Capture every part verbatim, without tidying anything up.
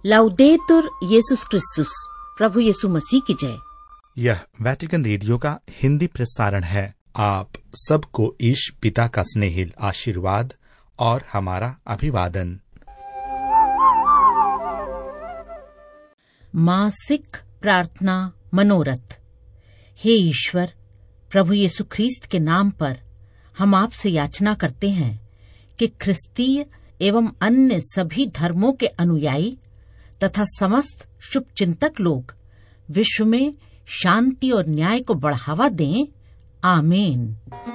लाउदेतुर येसुस क्रिस्तुस, प्रभु यीशु मसीह की जय। यह वेटिकन रेडियो का हिंदी प्रसारण है। आप सबको ईश पिता का स्नेहिल आशीर्वाद और हमारा अभिवादन। मासिक प्रार्थना मनोरथ। हे ईश्वर, प्रभु यीशु ख्रीस्त के नाम पर हम आपसे याचना करते हैं कि ख्रिस्तीय एवं अन्य सभी धर्मों के अनुयायी तथा समस्त शुभचिंतक लोग विश्व में शांति और न्याय को बढ़ावा दें। आमीन।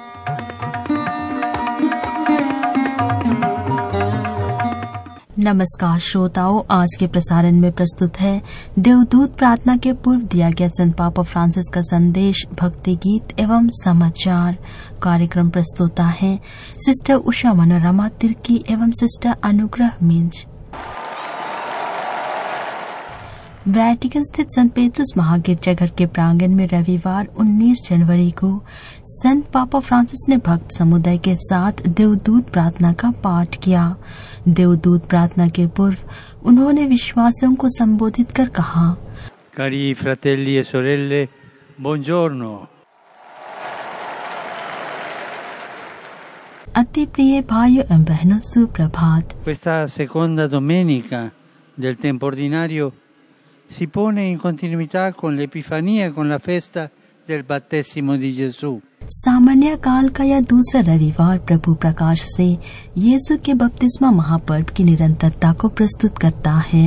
नमस्कार श्रोताओं, आज के प्रसारण में प्रस्तुत है देवदूत प्रार्थना के पूर्व दिया गया संत पापा फ्रांसिस का संदेश, भक्ति गीत एवं समाचार। कार्यक्रम प्रस्तुता है सिस्टर उषा मनोरमा तिर्की एवं सिस्टर अनुग्रह मिंज। वेटिकन स्थित संत पेट्रुस महागिरजाघर के प्रांगण में रविवार उन्नीस जनवरी को संत पापा फ्रांसिस ने भक्त समुदाय के साथ देवदूत प्रार्थना का पाठ किया। देवदूत प्रार्थना के पूर्व उन्होंने विश्वासियों को संबोधित कर कहा, Cari fratelli e sorelle, buongiorno। अति प्रिय भाइयों एवं बहनों, सुप्रभात। Questa seconda domenica del tempo ordinario si pone in continuità con l'Epifania, con la festa del battesimo di Gesù। सामान्य काल का यह दूसरा रविवार प्रभु प्रकाश से यीशु के बपतिस्मा महापर्व की निरंतरता को प्रस्तुत करता है।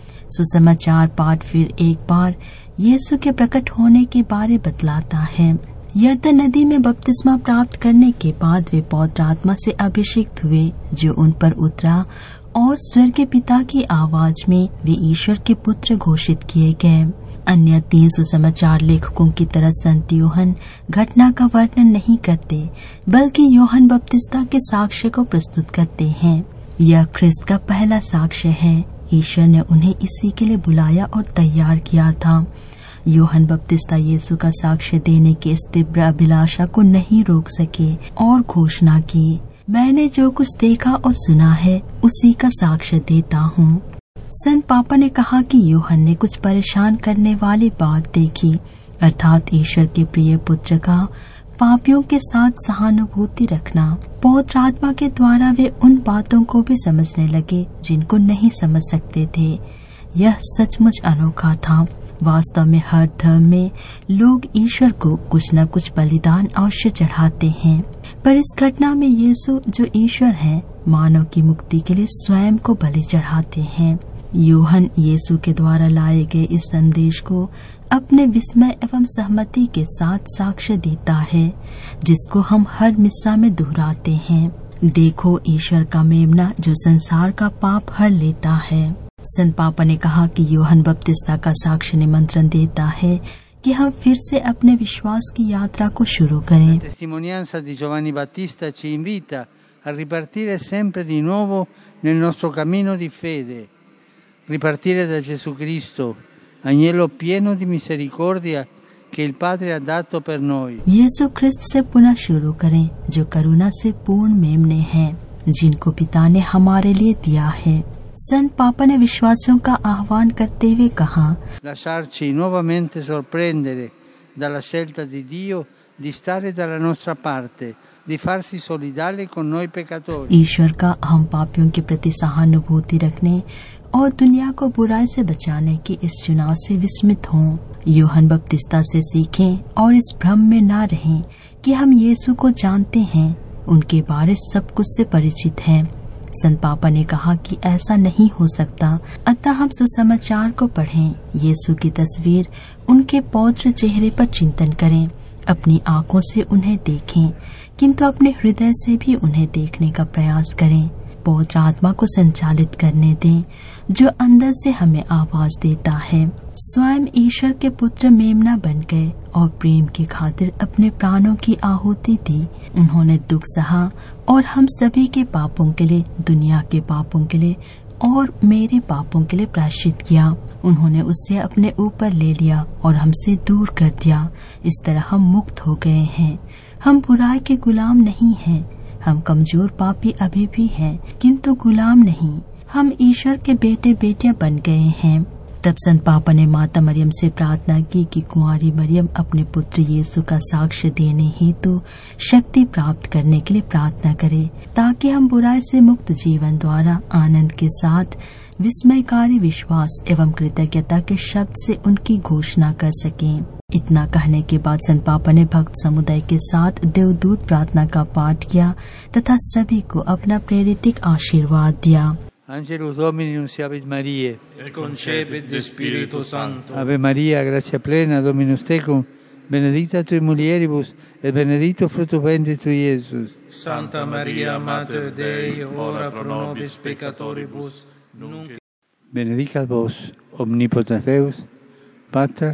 सुसमाचार पाठ फिर एक बार यीशु के प्रकट होने के बारे बतलाता है। यर्दन नदी में बपतिस्मा प्राप्त करने के बाद वे पवित्र आत्मा से अभिषेक हुए, जो उन पर उतरा और स्वर्गीय पिता की आवाज में वे ईश्वर के पुत्र घोषित किए गए। अन्य तीन सुसमाचार लेखकों की तरह संत यूहन घटना का वर्णन नहीं करते, बल्कि यूहन बपतिस्ता के साक्ष्य को प्रस्तुत करते हैं। यह ख्रिस्त का पहला साक्ष्य है। ईश्वर ने उन्हें इसी के लिए बुलाया और तैयार किया था। यूहन बपतिस्ता यीशु का साक्ष्य देने की इस तीव्र अभिलाषा को नहीं रोक सके और घोषणा की, मैंने जो कुछ देखा और सुना है उसी का साक्ष्य देता हूँ। संत पापा ने कहा कि यूहन ने कुछ परेशान करने वाली बात देखी, अर्थात ईश्वर के प्रिय पुत्र का पापियों के साथ सहानुभूति रखना। पवित्र आत्मा के द्वारा वे उन बातों को भी समझने लगे जिनको नहीं समझ सकते थे। यह सचमुच अनोखा था। वास्तव में हर धर्म में लोग ईश्वर को कुछ न कुछ बलिदान अवश्य चढ़ाते हैं, पर इस घटना में यीशु जो ईश्वर है, मानव की मुक्ति के लिए स्वयं को बलि चढ़ाते हैं। यूहन यीशु के द्वारा लाए गए इस संदेश को अपने विस्मय एवं सहमति के साथ साक्ष्य देता है, जिसको हम हर मिस्सा में दोहराते हैं। देखो ईश्वर का मेमना जो संसार का पाप हर लेता है। संत पापा ने कहा कि यूहन बपतिस्ता का साक्ष्य निमंत्रण देता है कि हम फिर से अपने विश्वास की यात्रा को शुरू करें। Testimonianza di Giovanni Battista ci invita a ripartire sempre di nuovo nel nostro cammino di fede, ripartire da Gesù Cristo, agnello pieno di misericordia che il Padre ha dato per noi। यीशु ख्रिस्त से पुनः शुरू करें, जो करुणा से पूर्ण मेमने हैं, जिनको पिता ने हमारे लिए दिया है। संत पापा ने विश्वासियों का आह्वान करते हुए कहा, Lasciarci nuovamente sorprendere dalla scelta di Dio di stare dalla nostra parte, di farsi solidale con noi peccatori। ईश्वर का हम पापियों के प्रति सहानुभूति रखने और दुनिया को बुराई से बचाने की इस चुनाव से विस्मित हों। यूहन बपतिस्ता से सीखें और इस भ्रम में न रहें कि हम यीशु को जानते हैं, उनके बारे सब कुछ से परिचित हैं। संत पापा ने कहा कि ऐसा नहीं हो सकता, अतः हम सुसमाचार को पढ़ें, यीशु की तस्वीर उनके पौत्र चेहरे पर चिंतन करें, अपनी आंखों से उन्हें देखें, किंतु अपने हृदय से भी उन्हें देखने का प्रयास करें। पवित्र आत्मा को संचालित करने दें, जो अंदर से हमें आवाज देता है। स्वयं ईश्वर के पुत्र मेमना बन गए और प्रेम की खातिर अपने प्राणों की आहुति दी। उन्होंने दुख सहा और हम सभी के पापों के लिए, दुनिया के पापों के लिए और मेरे पापों के लिए प्रायश्चित किया। उन्होंने उससे अपने ऊपर ले लिया और हमसे दूर कर दिया। इस तरह हम मुक्त हो गए हैं। हम बुराई के गुलाम नहीं हैं। हम कमजोर पापी अभी भी हैं, किंतु गुलाम नहीं। हम ईश्वर के बेटे बेटियां बन गए हैं। तब संत पापा ने माता मरियम से प्रार्थना की कि कुंवारी मरियम अपने पुत्र यीशु का साक्ष्य देने हेतु शक्ति प्राप्त करने के लिए प्रार्थना करे, ताकि हम बुराई से मुक्त जीवन द्वारा आनंद के साथ विस्मयकारी विश्वास एवं कृतज्ञता के शब्द से उनकी घोषणा कर सकें। इतना कहने के बाद संत पापा ने भक्त समुदाय के साथ देवदूत प्रार्थना का पाठ किया तथा सभी को अपना प्रेरितिक आशीर्वाद दिया। Angelus Domini nunciavit Mariae, et concepit de Spiritu Sancto. Ave Maria, gratia plena, Dominus tecum, benedicta tui mulieribus, et benedictus fructus ventris tui, Iesus. Santa Maria, Mater Dei, ora pro nobis peccatoribus, nunc Benedicat vos, omnipotens Deus, Pater,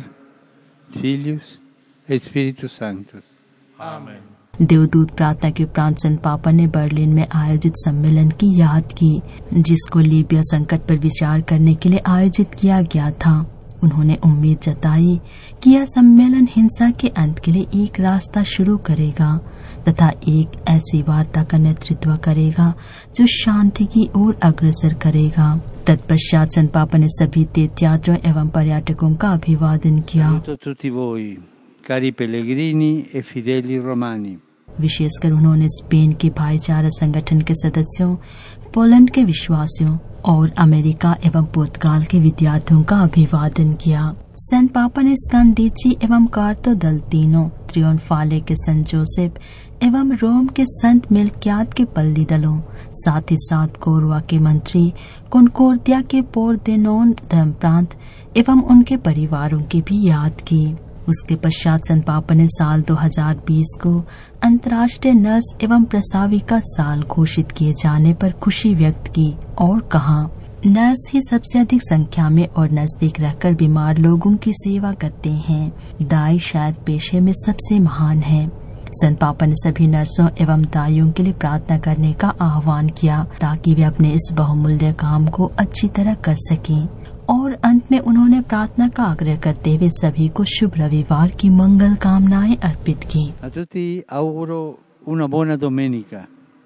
Filius, et Spiritus Sanctus. Amen. देवदूत प्रार्थना के उपरांत संत पापा ने Berlin में आयोजित सम्मेलन की याद की, जिसको लीबिया संकट पर विचार करने के लिए आयोजित किया गया था। उन्होंने उम्मीद जताई कि यह सम्मेलन हिंसा के अंत के लिए एक रास्ता शुरू करेगा तथा एक ऐसी वार्ता का नेतृत्व करेगा जो शांति की ओर अग्रसर करेगा। तत्पश्चात संत पापा ने सभी तीर्थयात्रियों एवं पर्यटकों का अभिवादन किया। Tutti voi, cari pellegrini e fideli romani. विशेषकर उन्होंने स्पेन के भाईचारा संगठन के सदस्यों, पोलैंड के विश्वासियों और अमेरिका एवं पुर्तगाल के विद्यार्थियों का अभिवादन किया। संत पापा ने स्कंदीची एवं कार्तो दल तीनों, त्रियोनफाले के संत जोसेफ एवं रोम के संत मिल्कियाद के पल्ली दलों, साथ ही साथ कोरवा के मंत्री, कॉनकोर्दिया के पोर्देनोन धर्म प्रांत एवं उनके परिवारों की भी याद की। उसके पश्चात संत पापा ने साल दो हज़ार बीस को अंतर्राष्ट्रीय नर्स एवं प्रसाविका साल घोषित किए जाने पर खुशी व्यक्त की और कहा, नर्स ही सबसे अधिक संख्या में और नजदीक रहकर बीमार लोगों की सेवा करते हैं। दाई शायद पेशे में सबसे महान है। संत पापा ने सभी नर्सों एवं दाइयों के लिए प्रार्थना करने का आह्वान किया ताकि वे अपने इस बहुमूल्य काम को अच्छी तरह कर सकें। और अंत में उन्होंने प्रार्थना का आग्रह करते हुए सभी को शुभ रविवार की मंगल कामनाएं अर्पित की। A tutti auguro una buona domenica.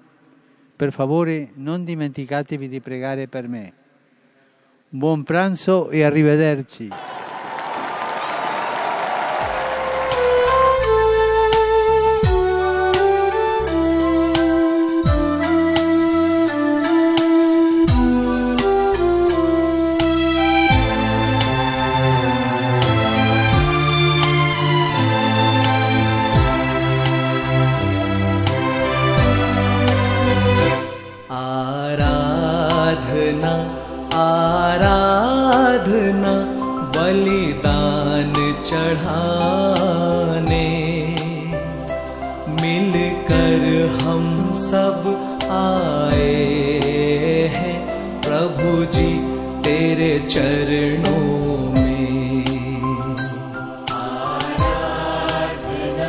Per favore non dimenticatevi di pregare per me. Buon pranzo e arrivederci. आराधना बलिदान चढ़ाने, मिलकर हम सब आए हैं प्रभु जी तेरे चरणों में। आराधना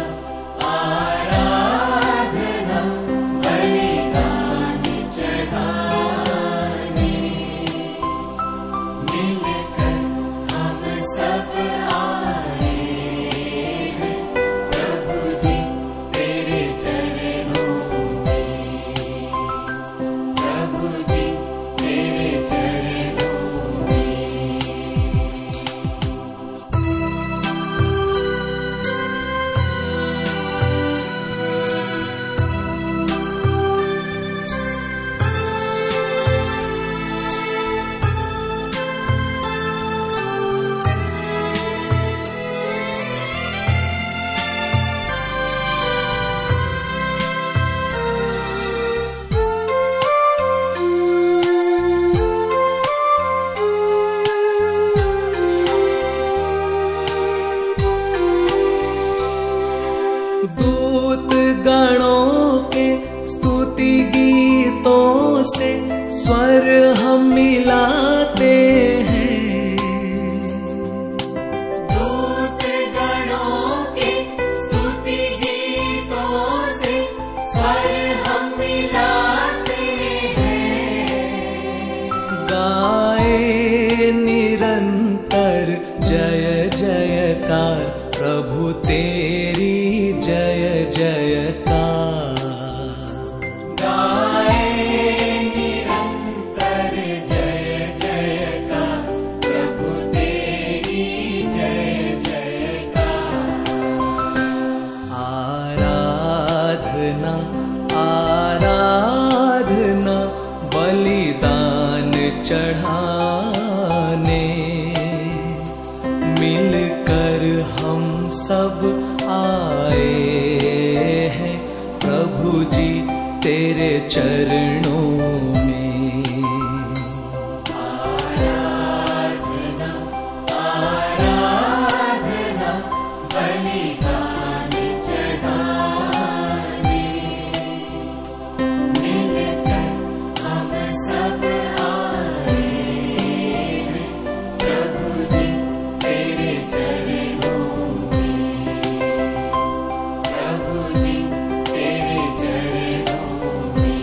आराधना बलिदान चढ़ाने, मिलकर हम सब आए हैं प्रभु जी तेरे चरणों में, प्रभु जी तेरे चरणों में। दूत गणों के स्तुति गीतों से स्वर हम मिलाते हैं। दूत गणों के स्तुति गीतों से स्वर हम मिलाते हैं। गाए निरंतर जय जयकार प्रभु तेरी जय जयकार। गाए निरंतर जय आए हैं प्रभु जी तेरे चरणों में। आराधना आराधना बलिदान चढ़ाने, मिलकर हम सब आए हैं प्रभु जी तेरे चरणों में, प्रभु जी तेरे चरणों में।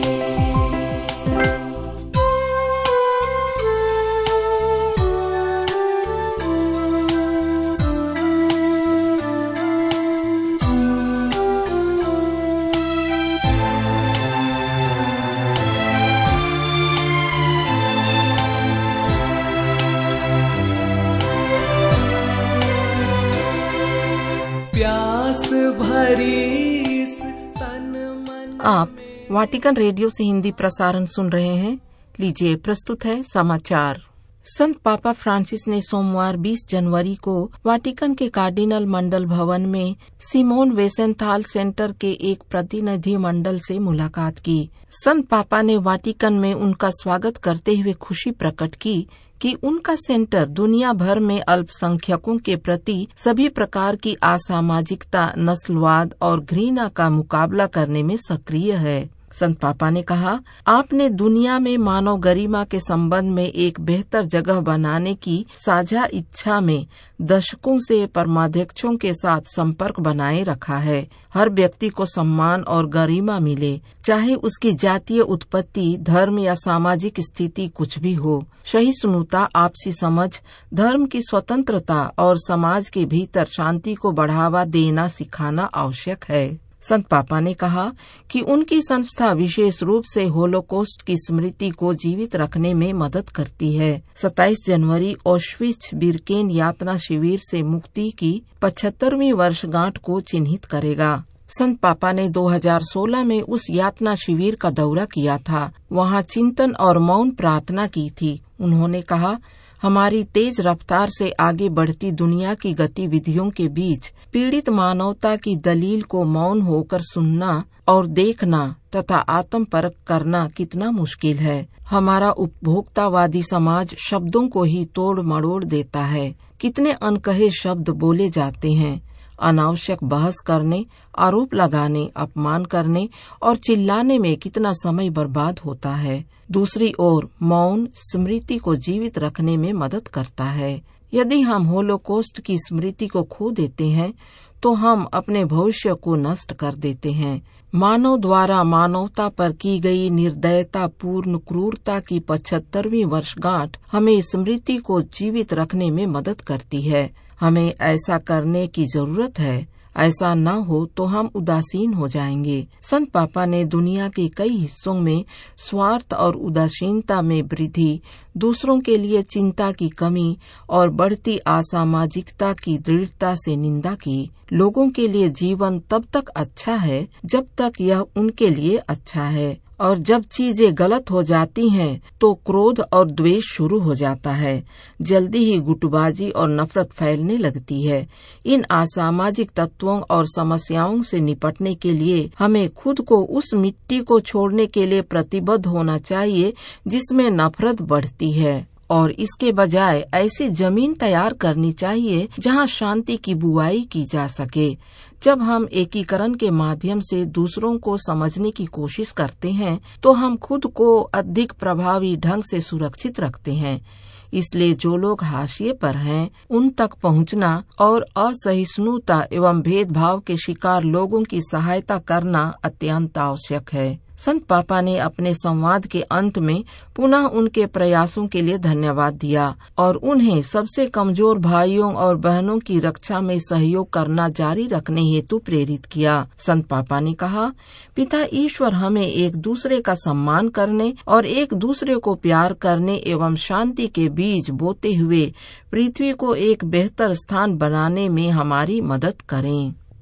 प्यास भरी इस तन मन। आप वाटिकन रेडियो से हिंदी प्रसारण सुन रहे हैं। लीजिए प्रस्तुत है समाचार। संत पापा फ्रांसिस ने सोमवार बीस जनवरी को वाटिकन के कार्डिनल मंडल भवन में सिमोन वेसेंथाल सेंटर के एक प्रतिनिधि मंडल से मुलाकात की। संत पापा ने वाटिकन में उनका स्वागत करते हुए खुशी प्रकट की कि उनका सेंटर दुनिया भर में अल्पसंख्यकों के प्रति सभी प्रकार की असामाजिकता, नस्लवाद और घृणा का मुकाबला करने में सक्रिय है। संत पापा ने कहा, आपने दुनिया में मानव गरिमा के संबंध में एक बेहतर जगह बनाने की साझा इच्छा में दशकों से परमाध्यक्षों के साथ संपर्क बनाए रखा है। हर व्यक्ति को सम्मान और गरिमा मिले, चाहे उसकी जातीय उत्पत्ति, धर्म या सामाजिक स्थिति कुछ भी हो। सहिष्णुता, आपसी समझ, धर्म की स्वतंत्रता और समाज के भीतर शांति को बढ़ावा देना सिखाना आवश्यक है। संत पापा ने कहा कि उनकी संस्था विशेष रूप से होलोकॉस्ट की स्मृति को जीवित रखने में मदद करती है। सत्ताईस जनवरी ऑश्विट्ज बिरकेन यातना शिविर से मुक्ति की पचहत्तरवीं वर्षगांठ को चिन्हित करेगा। संत पापा ने दो हज़ार सोलह में उस यातना शिविर का दौरा किया था। वहां चिंतन और मौन प्रार्थना की थी। उन्होंने कहा, हमारी तेज रफ्तार से आगे बढ़ती दुनिया की गतिविधियों के बीच पीड़ित मानवता की दलील को मौन होकर सुनना और देखना तथा आत्मपरख करना कितना मुश्किल है। हमारा उपभोक्तावादी समाज शब्दों को ही तोड़ मरोड़ देता है। कितने अनकहे शब्द बोले जाते हैं। अनावश्यक बहस करने, आरोप लगाने, अपमान करने और चिल्लाने में कितना समय बर्बाद होता है। दूसरी ओर मौन स्मृति को जीवित रखने में मदद करता है। यदि हम होलोकॉस्ट की स्मृति को खो देते हैं तो हम अपने भविष्य को नष्ट कर देते हैं। मानव द्वारा मानवता पर की गई निर्दयता पूर्ण क्रूरता की पचहत्तरवीं वर्षगांठ हमें स्मृति को जीवित रखने में मदद करती है। हमें ऐसा करने की जरूरत है। ऐसा न हो तो हम उदासीन हो जाएंगे। संत पापा ने दुनिया के कई हिस्सों में स्वार्थ और उदासीनता में वृद्धि, दूसरों के लिए चिंता की कमी और बढ़ती असामाजिकता की दृढ़ता से निंदा की। लोगों के लिए जीवन तब तक अच्छा है जब तक यह उनके लिए अच्छा है, और जब चीजें गलत हो जाती हैं तो क्रोध और द्वेष शुरू हो जाता है। जल्दी ही गुटबाजी और नफरत फैलने लगती है। इन असामाजिक तत्वों और समस्याओं से निपटने के लिए हमें खुद को उस मिट्टी को छोड़ने के लिए प्रतिबद्ध होना चाहिए जिसमें नफरत बढ़ती है, और इसके बजाय ऐसी जमीन तैयार करनी चाहिए जहां शांति की बुआई की जा सके। जब हम एकीकरण के माध्यम से दूसरों को समझने की कोशिश करते हैं तो हम खुद को अधिक प्रभावी ढंग से सुरक्षित रखते हैं। इसलिए जो लोग हाशिए पर हैं, उन तक पहुंचना और असहिष्णुता एवं भेदभाव के शिकार लोगों की सहायता करना अत्यंत आवश्यक है। संत पापा ने अपने संवाद के अंत में पुनः उनके प्रयासों के लिए धन्यवाद दिया और उन्हें सबसे कमजोर भाइयों और बहनों की रक्षा में सहयोग करना जारी रखने हेतु प्रेरित किया। संत पापा ने कहा, पिता ईश्वर हमें एक दूसरे का सम्मान करने और एक दूसरे को प्यार करने एवं शांति के बीज बोते हुए पृथ्वी को एक बेहतर स्थान बनाने में हमारी मदद करें।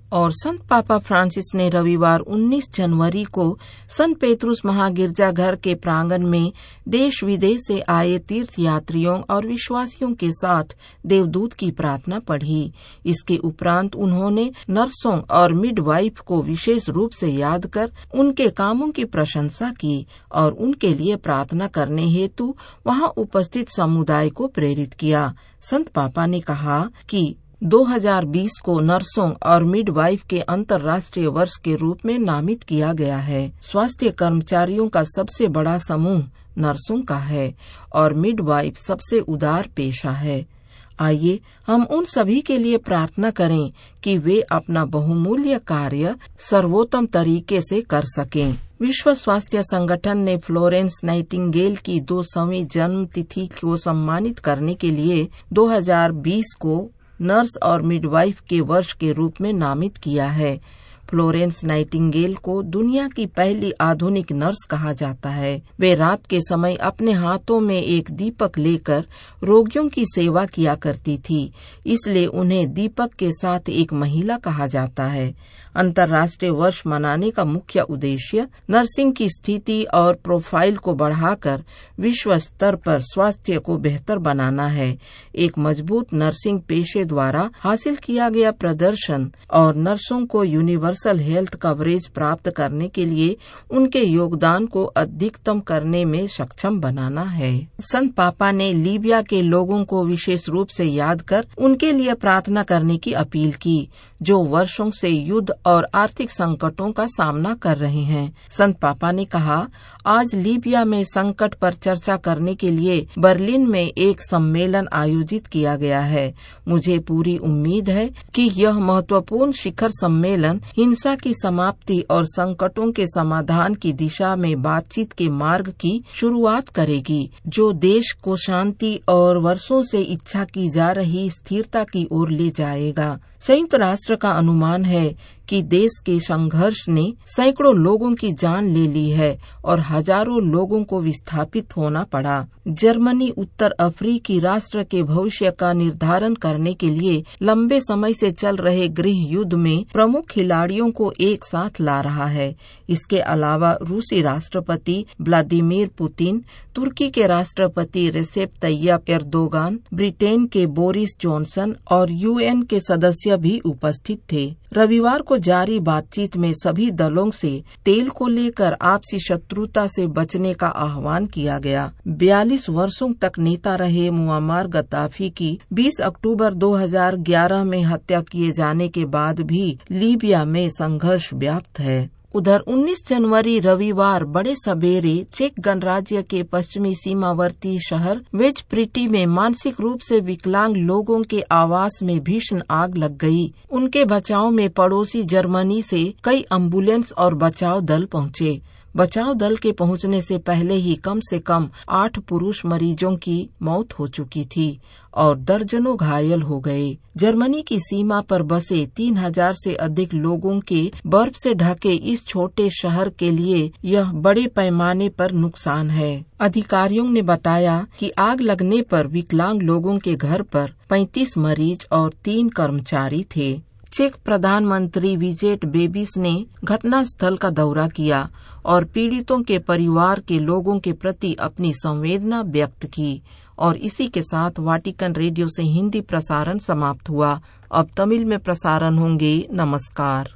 और संत पापा फ्रांसिस ने रविवार उन्नीस जनवरी को संत पेतरुस महागिरजाघर के प्रांगण में देश विदेश से आए तीर्थ यात्रियों और विश्वासियों के साथ देवदूत की प्रार्थना पढ़ी। इसके उपरांत उन्होंने नर्सों और मिडवाइफ को विशेष रूप से याद कर उनके कामों की प्रशंसा की और उनके लिए प्रार्थना करने हेतु वहां उपस्थित समुदाय को प्रेरित किया। संत पापा ने कहा कि दो हज़ार बीस को नर्सों और मिडवाइफ के अंतर्राष्ट्रीय वर्ष के रूप में नामित किया गया है। स्वास्थ्य कर्मचारियों का सबसे बड़ा समूह नर्सों का है और मिडवाइफ सबसे उदार पेशा है। आइए हम उन सभी के लिए प्रार्थना करें कि वे अपना बहुमूल्य कार्य सर्वोत्तम तरीके से कर सकें। विश्व स्वास्थ्य संगठन ने फ्लोरेंस नाइटिंगेल की दो सौवीं जन्म तिथि को सम्मानित करने के लिए दो हज़ार बीस को नर्स और मिडवाइफ के वर्ष के रूप में नामित किया है। फ्लोरेंस नाइटिंगेल को दुनिया की पहली आधुनिक नर्स कहा जाता है। वे रात के समय अपने हाथों में एक दीपक लेकर रोगियों की सेवा किया करती थी, इसलिए उन्हें दीपक के साथ एक महिला कहा जाता है। अंतर्राष्ट्रीय वर्ष मनाने का मुख्य उद्देश्य नर्सिंग की स्थिति और प्रोफाइल को बढ़ाकर विश्व स्तर पर स्वास्थ्य को बेहतर बनाना है। एक मजबूत नर्सिंग पेशे द्वारा हासिल किया गया प्रदर्शन और नर्सों को यूनिवर्सल हेल्थ कवरेज प्राप्त करने के लिए उनके योगदान को अधिकतम करने में सक्षम बनाना है। संत पापा ने लीबिया के लोगों को विशेष रूप से याद कर उनके लिए प्रार्थना करने की अपील की, जो वर्षों से युद्ध और आर्थिक संकटों का सामना कर रहे हैं। संत पापा ने कहा, आज लीबिया में संकट पर चर्चा करने के लिए बर्लिन में एक सम्मेलन आयोजित किया गया है। मुझे पूरी उम्मीद है कि यह महत्वपूर्ण शिखर सम्मेलन हिंसा की समाप्ति और संकटों के समाधान की दिशा में बातचीत के मार्ग की शुरुआत करेगी, जो देश को शांति और वर्षों से इच्छा की जा रही स्थिरता की ओर ले जाएगा। संयुक्त राष्ट्र का अनुमान है कि देश के संघर्ष ने सैकड़ों लोगों की जान ले ली है और हजारों लोगों को विस्थापित होना पड़ा। जर्मनी उत्तर अफ्रीकी राष्ट्र के भविष्य का निर्धारण करने के लिए लंबे समय से चल रहे गृह युद्ध में प्रमुख खिलाड़ियों को एक साथ ला रहा है। इसके अलावा रूसी राष्ट्रपति व्लादिमीर पुतिन, तुर्की के राष्ट्रपति रेसेप तैयप एर्दोगान, ब्रिटेन के बोरिस जॉनसन और यूएन के सदस्य भी उपस्थित थे। रविवार को जारी बातचीत में सभी दलों से तेल को लेकर आपसी शत्रुता से बचने का आह्वान किया गया। बयालीस वर्षों तक नेता रहे मुअम्मर गद्दाफी की बीस अक्टूबर दो हज़ार ग्यारह में हत्या किए जाने के बाद भी लीबिया में संघर्ष व्याप्त है। उधर उन्नीस जनवरी रविवार बड़े सवेरे चेक गणराज्य के पश्चिमी सीमावर्ती शहर वेजप्रिटी में मानसिक रूप से विकलांग लोगों के आवास में भीषण आग लग गई। उनके बचाव में पड़ोसी जर्मनी से कई एम्बुलेंस और बचाव दल पहुंचे। बचाव दल के पहुंचने से पहले ही कम से कम आठ पुरुष मरीजों की मौत हो चुकी थी और दर्जनों घायल हो गए। जर्मनी की सीमा पर बसे तीन हजार से अधिक लोगों के बर्फ से ढके इस छोटे शहर के लिए यह बड़े पैमाने पर नुकसान है। अधिकारियों ने बताया कि आग लगने पर विकलांग लोगों के घर पर पैंतीस मरीज और तीन कर्मचारी थे। चेक प्रधानमंत्री विजेट बेबिस ने घटना स्थल का दौरा किया और पीड़ितों के परिवार के लोगों के प्रति अपनी संवेदना व्यक्त की। और इसी के साथ वाटिकन रेडियो से हिंदी प्रसारण समाप्त हुआ। अब तमिल में प्रसारण होंगे। नमस्कार।